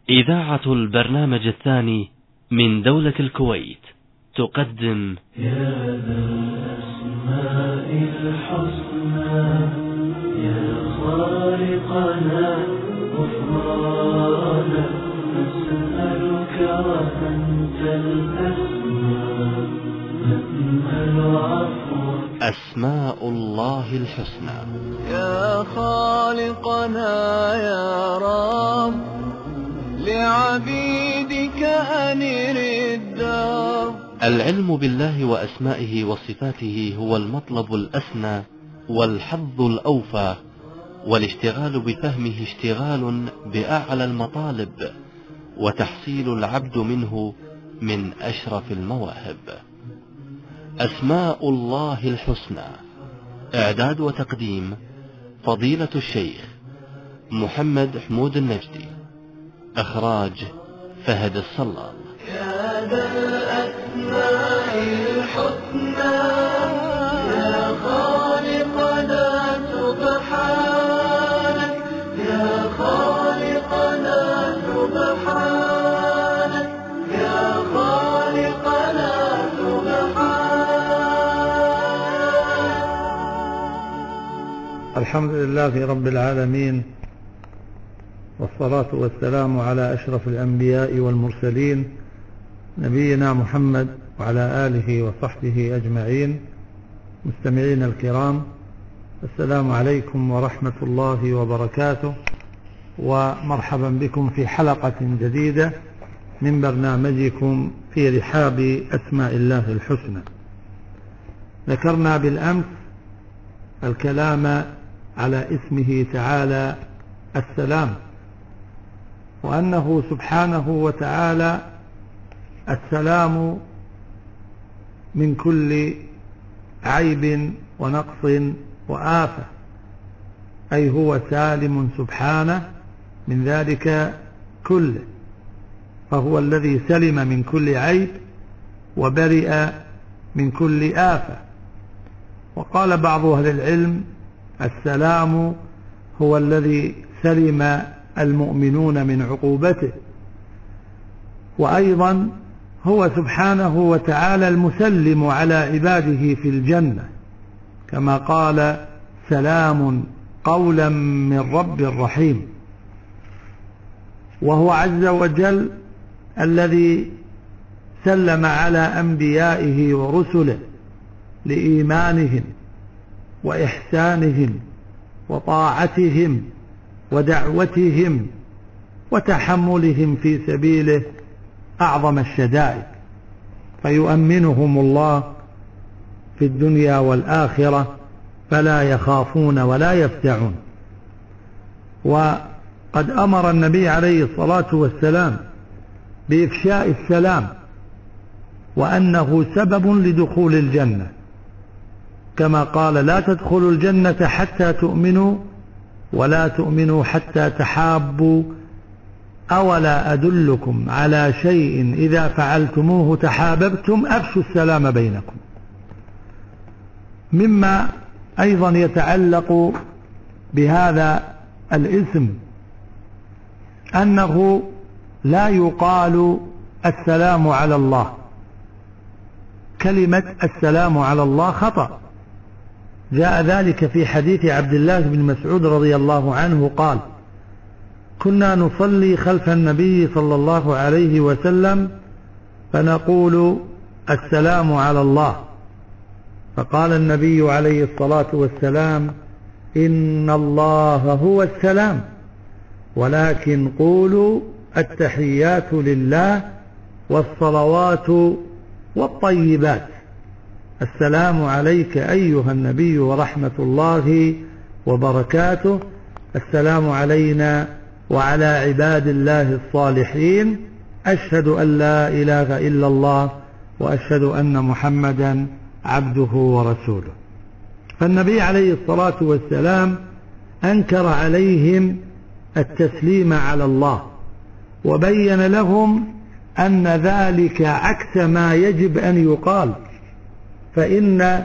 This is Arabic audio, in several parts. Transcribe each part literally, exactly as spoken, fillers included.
إذاعة البرنامج الثاني من دولة الكويت تقدم يا ذا الأسماء الحسنى يا خالقنا غفرانا نسألك وأنت الأسمى نأمل عفوك. أسماء الله الحسنى. يا خالقنا يا رب لعبيدك أنر الدار. العلم بالله وأسمائه وصفاته هو المطلب الأسنى والحظ الأوفى، والاشتغال بفهمه اشتغال بأعلى المطالب، وتحصيل العبد منه من أشرف المواهب. أسماء الله الحسنى، إعداد وتقديم فضيلة الشيخ محمد حمود النجدي، إخراج فهد الصلال. يا ذا الأسماء الحسنى يا خالقنا سبحانك يا خالقنا سبحانك يا خالقنا سبحانك. الحمد لله رب العالمين، والصلاة والسلام على أشرف الأنبياء والمرسلين نبينا محمد وعلى آله وصحبه أجمعين. مستمعين الكرام، السلام عليكم ورحمة الله وبركاته، ومرحبا بكم في حلقة جديدة من برنامجكم في رحاب أسماء الله الحسنى. ذكرنا بالأمس الكلام على اسمه تعالى السلام، وأنه سبحانه وتعالى السلام من كل عيب ونقص وآفة، أي هو سالم سبحانه من ذلك كله، فهو الذي سلم من كل عيب وبرئ من كل آفة. وقال بعض أهل العلم السلام هو الذي سلم المؤمنون من عقوبته، وأيضا هو سبحانه وتعالى المسلم على عباده في الجنة، كما قال سلام قولا من رب رحيم. وهو عز وجل الذي سلم على أنبيائه ورسله لإيمانهم وإحسانهم وطاعتهم ودعوتهم وتحملهم في سبيله أعظم الشدائد، فيؤمنهم الله في الدنيا والآخرة فلا يخافون ولا يفزعون. وقد أمر النبي عليه الصلاة والسلام بإفشاء السلام، وأنه سبب لدخول الجنة، كما قال لا تدخلوا الجنة حتى تؤمنوا ولا تؤمنوا حتى تحابوا، أولا أدلكم على شيء إذا فعلتموه تحاببتم أفشوا السلام بينكم. مما أيضا يتعلق بهذا الاسم أنه لا يقال السلام على الله، كلمة السلام على الله خطأ. جاء ذلك في حديث عبد الله بن مسعود رضي الله عنه قال: كنا نصلي خلف النبي صلى الله عليه وسلم فنقول السلام على الله، فقال النبي عليه الصلاة والسلام: إن الله هو السلام، ولكن قولوا التحيات لله والصلوات والطيبات. السلام عليك أيها النبي ورحمة الله وبركاته، السلام علينا وعلى عباد الله الصالحين، أشهد أن لا إله إلا الله وأشهد أن محمدا عبده ورسوله. فالنبي عليه الصلاة والسلام أنكر عليهم التسليم على الله، وبين لهم أن ذلك عكس ما يجب أن يقال، فإن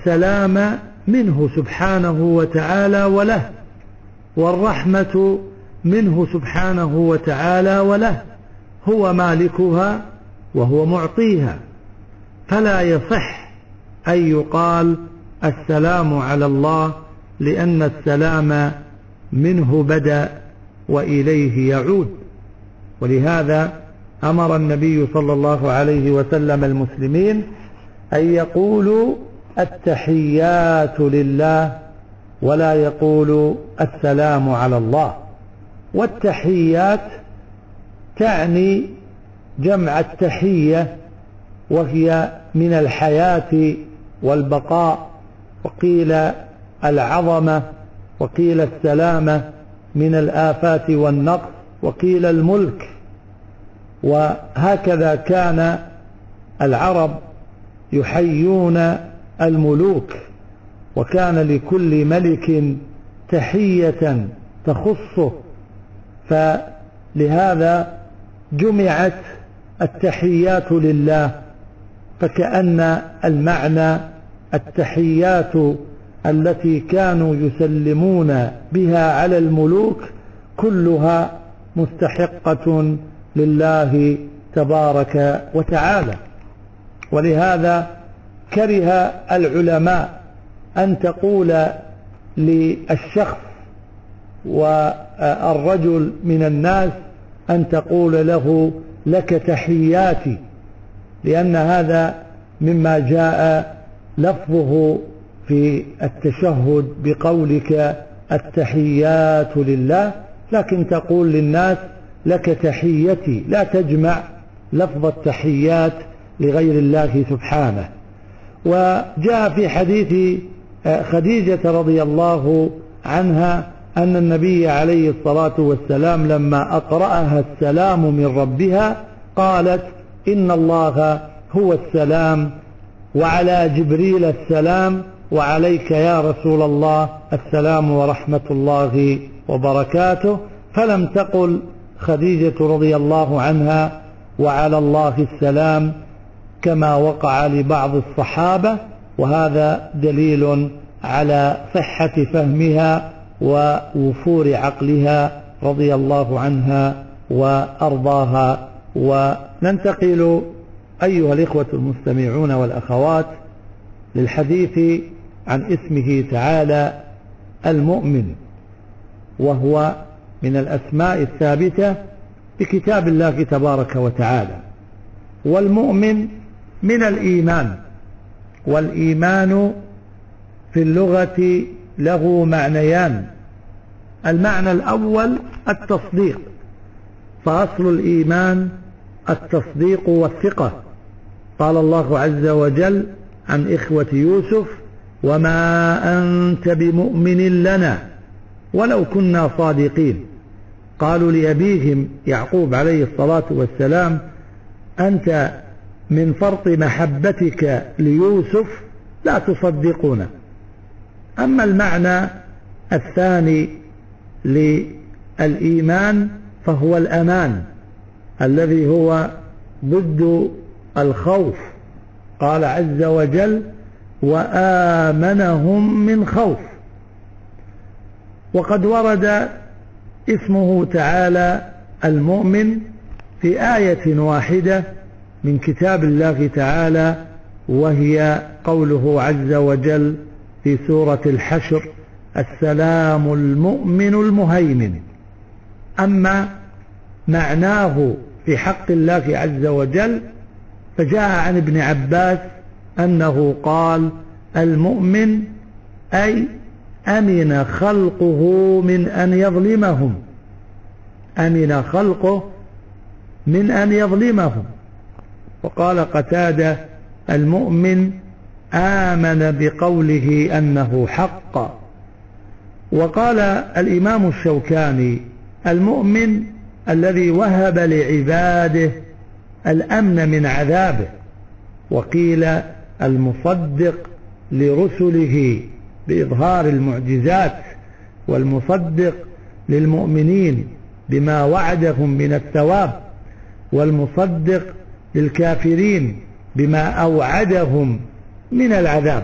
السلام منه سبحانه وتعالى وله، والرحمة منه سبحانه وتعالى وله، هو مالكها وهو معطيها، فلا يصح أن يقال السلام على الله، لأن السلام منه بدأ وإليه يعود. ولهذا أمر النبي صلى الله عليه وسلم المسلمين أن يقولوا التحيات لله ولا يقولوا السلام على الله. والتحيات تعني جمع التحية، وهي من الحياة والبقاء، وقيل العظمة، وقيل السلامة من الآفات والنقص، وقيل الملك. وهكذا كان العرب يحيون الملوك، وكان لكل ملك تحية تخصه، فلهذا جمعت التحيات لله، فكأن المعنى التحيات التي كانوا يسلمون بها على الملوك كلها مستحقة لله تبارك وتعالى. ولهذا كره العلماء أن تقول للشخص والرجل من الناس أن تقول له لك تحياتي، لأن هذا مما جاء لفظه في التشهد بقولك التحيات لله، لكن تقول للناس لك تحيتي، لا تجمع لفظ التحيات لغير الله سبحانه. وجاء في حديث خديجة رضي الله عنها أن النبي عليه الصلاة والسلام لما أقرأها السلام من ربها قالت إن الله هو السلام وعلى جبريل السلام وعليك يا رسول الله السلام ورحمة الله وبركاته، فلم تقل خديجة رضي الله عنها وعلى الله السلام كما وقع لبعض الصحابة، وهذا دليل على صحة فهمها ووفور عقلها رضي الله عنها وأرضاها. وننتقل أيها الإخوة المستمعون والأخوات للحديث عن اسمه تعالى المؤمن، وهو من الأسماء الثابتة بكتاب الله تبارك وتعالى. والمؤمن من الإيمان، والإيمان في اللغة له معنيان. المعنى الأول التصديق، فأصل الإيمان التصديق والثقة. قال الله عز وجل عن إخوة يوسف وما أنت بمؤمن لنا ولو كنا صادقين. قالوا لأبيهم يعقوب عليه الصلاة والسلام أنت من فرط محبتك ليوسف لا تصدقنا. أما المعنى الثاني للإيمان فهو الأمان الذي هو ضد الخوف. قال عز وجل وآمنهم من خوف. وقد ورد اسمه تعالى المؤمن في آية واحدة من كتاب الله تعالى، وهي قوله عز وجل في سورة الحشر السلام المؤمن المهيمن. أما معناه في حق الله عز وجل فجاء عن ابن عباس أنه قال المؤمن أي أمن خلقه من أن يظلمهم، أمن خلقه من أن يظلمهم. وقال قتادة المؤمن آمن بقوله أنه حق. وقال الإمام الشوكاني المؤمن الذي وهب لعباده الأمن من عذابه. وقيل المصدق لرسله بإظهار المعجزات، والمصدق للمؤمنين بما وعدهم من الثواب، والمصدق للكافرين بما أوعدهم من العذاب.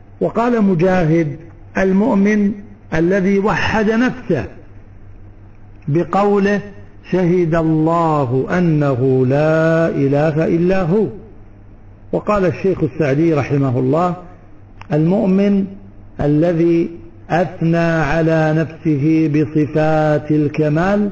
وقال مجاهد المؤمن الذي وحد نفسه بقوله شهد الله أنه لا إله إلا هو. وقال الشيخ السعدي رحمه الله: المؤمن الذي أثنى على نفسه بصفات الكمال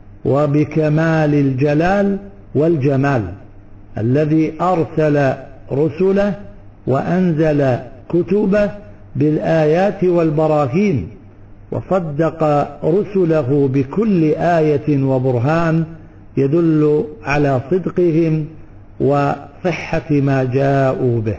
وبكمال الجلال والجمال، الذي أرسل رسله وأنزل كتبه بالآيات والبراهين، وصدق رسله بكل آية وبرهان يدل على صدقهم وصحة ما جاءوا به.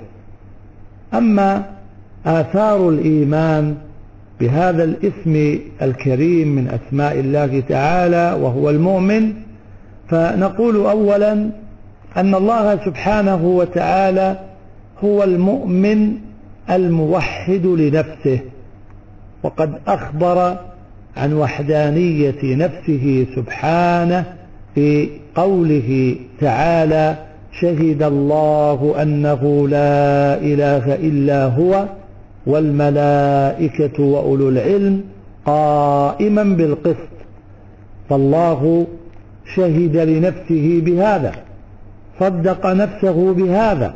أما آثار الإيمان بهذا الاسم الكريم من أسماء الله تعالى وهو المؤمن، فنقول أولا أن الله سبحانه وتعالى هو المؤمن الموحد لنفسه، وقد أخبر عن وحدانية نفسه سبحانه في قوله تعالى: شهد الله أنه لا إله إلا هو والملائكة وأولو العلم قائما بالقسط. فالله شهد لنفسه بهذا، صدق نفسه بهذا،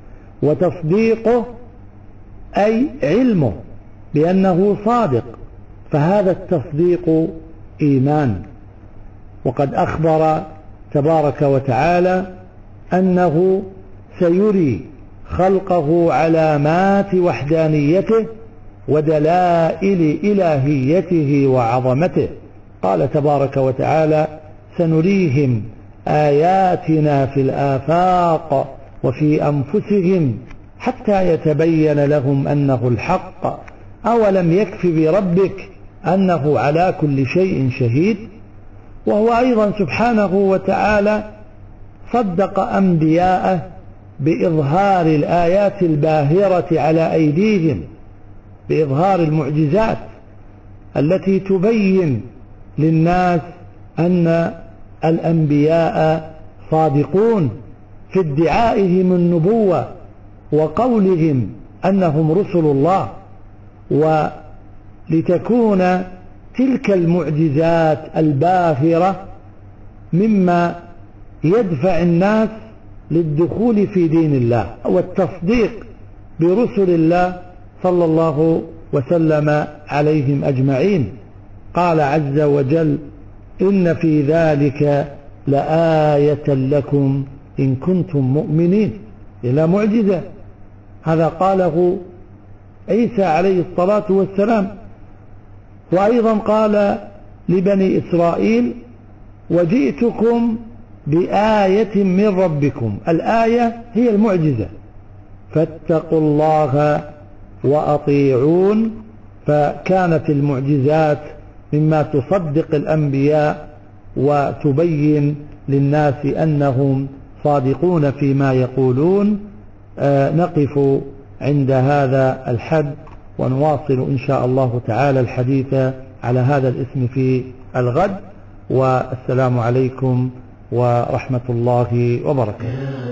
وتصديقه أي علمه بأنه صادق، فهذا التصديق إيمان. وقد أخبر تبارك وتعالى أنه سيري خلقه علامات وحدانيته ودلائل إلهيته وعظمته. قال تبارك وتعالى: سنريهم آياتنا في الآفاق وفي أنفسهم حتى يتبين لهم أنه الحق أولم يكف بربك أنه على كل شيء شهيد. وهو أيضا سبحانه وتعالى صدق أنبياءه بإظهار الآيات الباهرة على أيديهم، بإظهار المعجزات التي تبين للناس أن الأنبياء صادقون في ادعائهم النبوة وقولهم أنهم رسل الله، ولتكون تلك المعجزات الباهرة مما يدفع الناس للدخول في دين الله والتصديق برسل الله صلى الله وسلم عليهم أجمعين. قال عز وجل: إن في ذلك لآية لكم إن كنتم مؤمنين. إلى معجزة، هذا قاله عيسى عليه الصلاة والسلام. وأيضا قال لبني إسرائيل: وجئتكم بآية من ربكم. الآية هي المعجزة، فاتقوا الله وأطيعون. فكانت المعجزات مما تصدق الأنبياء وتبين للناس أنهم صادقون فيما يقولون. آه نقف عند هذا الحد ونواصل إن شاء الله تعالى الحديث على هذا الاسم في الغد. والسلام عليكم ورحمة الله وبركاته.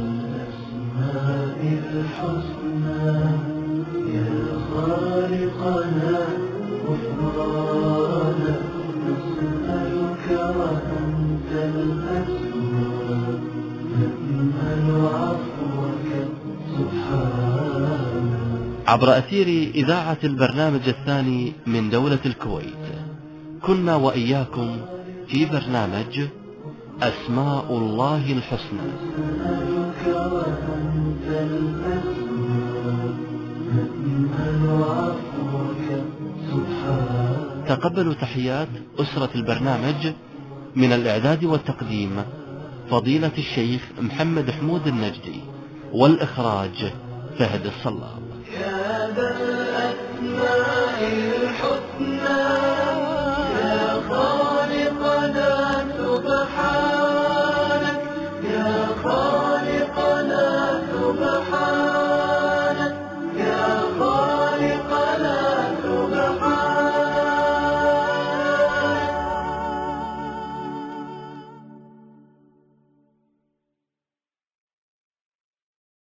عبر أثير إذاعة البرنامج الثاني من دولة الكويت، كنا وإياكم في برنامج أسماء الله الحسنى. تقبلوا تحيات أسرة البرنامج من الإعداد والتقديم فضيلة الشيخ محمد حمود النجدي، والإخراج فهد الصلاب. يا ذا الأسماء